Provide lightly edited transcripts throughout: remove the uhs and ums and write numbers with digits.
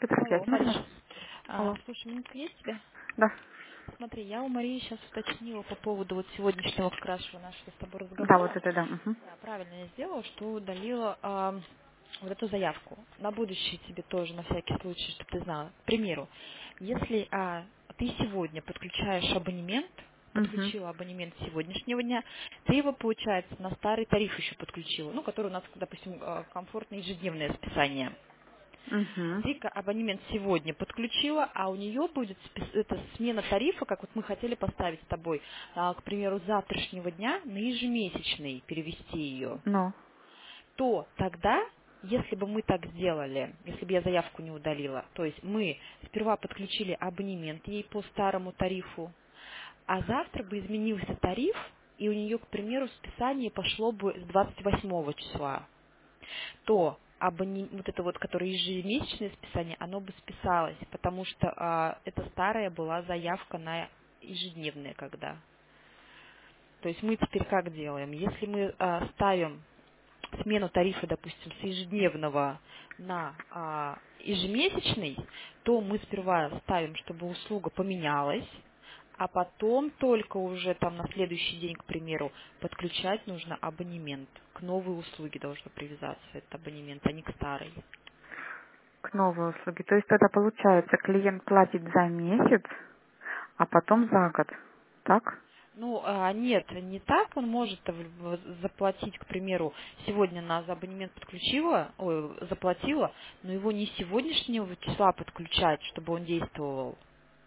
Алло, 4-5 Мариш, нужно? Алло. слушай, минутка есть тебе? Да. Смотри, я у Марии сейчас уточнила по поводу вот сегодняшнего как раз нашего с тобой Да, вот разговора. это да. Мгм. Да, правильно я сделала, что удалила вот эту заявку. На будущее тебе тоже, на всякий случай, чтобы ты знала. К примеру, если ты сегодня подключаешь абонемент, Мгм. подключила абонемент сегодняшнего дня, ты его, получается, на старый тариф еще подключила, ну, который у нас, допустим, комфортное ежедневное списание. Мгм. Ты абонемент сегодня подключила, а у нее будет это смена тарифа, как вот мы хотели поставить с тобой, к примеру, с завтрашнего дня на ежемесячный перевести ее, Ну. то тогда, если бы мы так сделали, если бы я заявку не удалила, то есть мы сперва подключили абонемент ей по старому тарифу, а завтра бы изменился тариф, и у нее, к примеру, списание пошло бы с 28 числа, то вот это вот, которое ежемесячное списание, оно бы списалось, потому что это старая была заявка на ежедневное когда. То есть мы теперь как делаем? Если мы ставим смену тарифа, допустим, с ежедневного на ежемесячный, то мы сперва ставим, чтобы услуга поменялась, а потом только уже там на следующий день, к примеру, подключать нужно абонемент. К новой услуге должно привязаться этот абонемент, а не к старой. К новой услуге. То есть тогда получается, клиент платит за месяц, а потом за год. Так? Ну, нет, не так. Он может заплатить, к примеру, сегодня она за абонемент заплатила, но его не с сегодняшнего числа подключать, чтобы он действовал,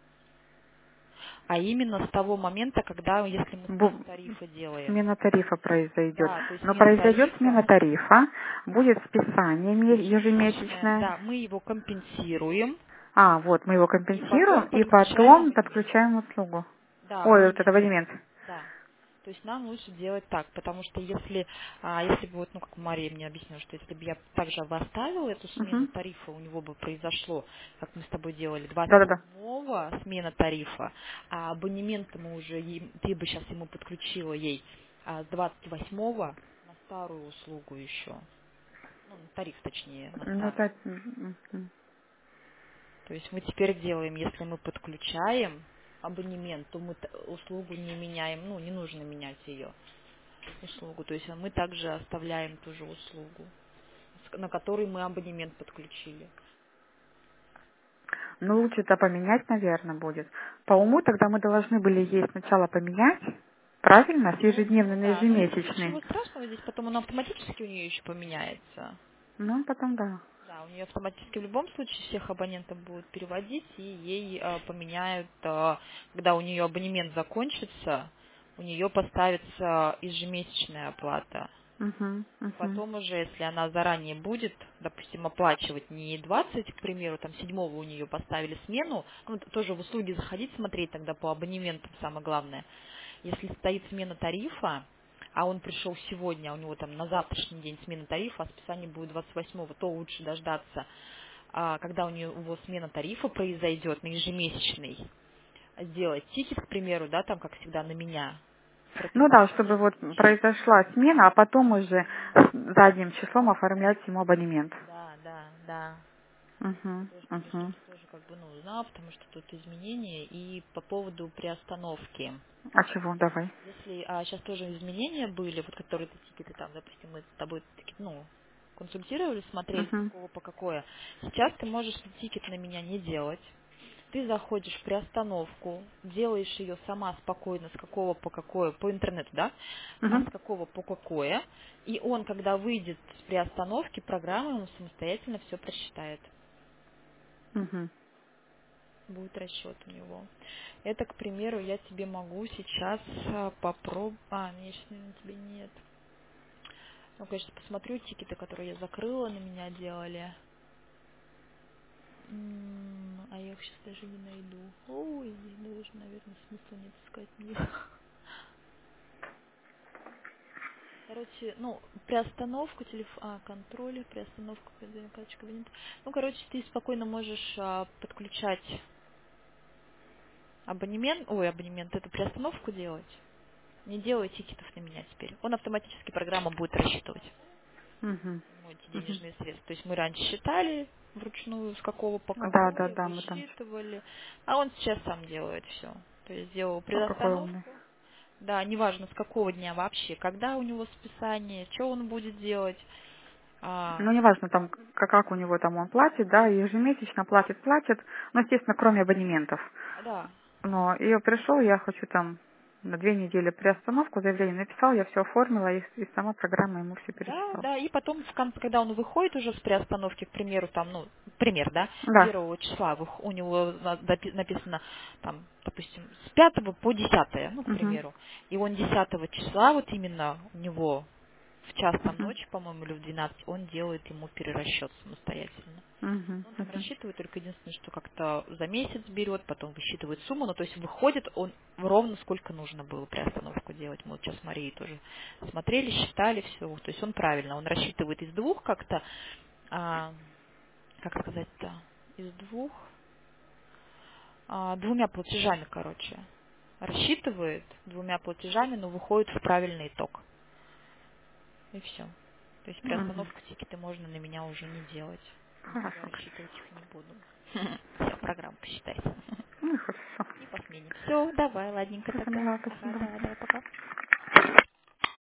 а именно с того момента, когда, если мы смену Бу- тарифа делаем. Смена тарифа произойдет. Да, то есть Но смена произойдет смена тарифа тарифа, будет списание ежемесячное, ежемесячное. да, мы его компенсируем, А, вот, мы его и потом компенсируем и подключаем потом абонемент. подключаем услугу. Да, Ой, вот это абонемент. абонемент. Да. То есть нам лучше делать так, потому что если бы вот, ну, как Мария мне объяснила, что если бы я также бы оставила эту смену Угу. тарифа, у него бы произошло, как мы с тобой делали, 27 Да-да-да. смена тарифа, а абонемент мы уже, ты бы сейчас ему подключила ей с 28 на старую услугу еще, ну, на тариф точнее, на Ну, старый. так. Мгм. То есть мы теперь делаем, если мы подключаем абонемент, то мы услугу не меняем, ну, не нужно менять ее услугу. То есть мы также оставляем ту же услугу, на которой мы абонемент подключили. Ну, лучше-то поменять, наверное, будет. По уму тогда мы должны были ей сначала поменять, правильно, с ежедневный Ну на да, но ничего ежемесячный. страшного здесь, потом он автоматически у нее еще поменяется. Ну, потом да. Да, у нее автоматически в любом случае всех абонентов будут переводить, и ей поменяют, когда у нее абонемент закончится, у нее поставится ежемесячная оплата. Угу, И угу, потом уже, если она заранее будет, допустим, оплачивать не 20, к примеру, там 7 у нее поставили смену, ну, тоже в услуги заходить, смотреть тогда по абонементам, самое главное. Если стоит смена тарифа, а он пришел сегодня, а у него там на завтрашний день смена тарифа, а списание будет 28-го, то лучше дождаться, когда у него смена тарифа произойдет на ежемесячный, сделать тикет, к примеру, да, там, как всегда, на меня, Ну да, прописать. чтобы вот произошла смена, а потом уже задним числом оформлять ему абонемент. Да, да, да. Угу, Чтобы угу. ты тоже как бы, ну, узнал, потому что тут изменения. И по поводу приостановки. А чего? Давай. Если сейчас тоже изменения были, вот которые ты тикеты там, допустим, мы с тобой ну, консультировали, смотрели, с Угу, какого по какое. Сейчас ты можешь тикет на меня не делать. Ты заходишь в приостановку, делаешь ее сама спокойно, с какого по какое, по интернету, да, угу, с какого по какое, и он, когда выйдет с приостановки, программа ему самостоятельно все просчитает. угу. Будет расчет у него. Это, к примеру, я тебе могу сейчас попробовать... Меня сейчас, наверное, тебе нет. Ну, конечно, посмотрю тикеты, которые я закрыла, на меня делали. А я их сейчас даже не найду. Ой, даже, наверное, смысла нет искать них. Короче, ну, приостановку телефона, контроль, приостановку карточка кабинета. Ну, короче, ты спокойно можешь подключать абонемент, эту приостановку делать. Не делай тикетов на меня теперь. Он автоматически программа будет рассчитывать Угу. ему эти Угу. денежные средства. То есть мы раньше считали, вручную, с какого по Да, да, какой, да, мы там... высчитывали. А он сейчас сам делает все. То есть сделал О, какой умный. предостановку. Да, неважно с какого дня вообще, когда у него списание, что он будет делать. А, Ну, неважно, там, как у него там он платит, да, ежемесячно платит, ну, естественно, кроме абонементов. да, Но я пришел, я хочу там на 2 недели приостановку, заявление написал, я все оформила, и сама программа ему все да, пересчитала. да, и потом в конце, когда он выходит уже с приостановки, к примеру, там, ну, пример, да, Да. 1 числа у него написано, там, допустим, с 5 по 10, ну, к Угу. примеру, и он 10 числа, вот именно у него в час там Угу. ночи, по-моему, или в 12, он делает ему перерасчет самостоятельно. Угу. Он там Угу. рассчитывает только единственное, что как-то за месяц берет, потом высчитывает сумму, ну то есть выходит он ровно сколько нужно было приостановку делать. Мы вот сейчас с Марией тоже смотрели, считали все. То есть он правильно, он рассчитывает из двух как-то, а, как сказать-то, из двух, 2 платежами, короче. Рассчитывает 2 платежами, но выходит в правильный итог. И все. То есть Угу. приостановку тикеты можно на меня уже не делать. Никогда Хорошо. рассчитывать их не буду. Все, программа посчитайте. Ну и хорошо. И по смене. Все, давай, ладненько Все тогда. поняла, Ага, спасибо. давай, давай, пока.